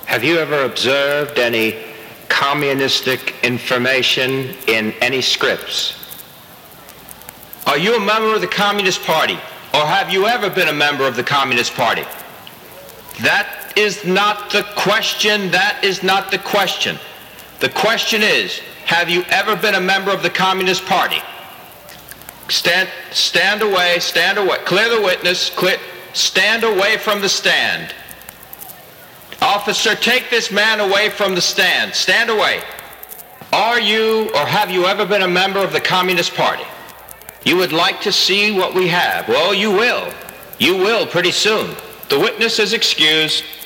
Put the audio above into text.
Have you ever observed any communistic information in any scripts? Are you a member of the Communist Party? Or have you ever been a member of the Communist Party? That is not the question. That is not the question. The question is, have you ever been a member of the Communist Party? Stand away, stand away. Clear the witness, stand away from the stand. Officer, take this man away from the stand. Stand away. Are you or have you ever been a member of the Communist Party? You would like to see what we have. Well, you will. You will pretty soon. The witness is excused.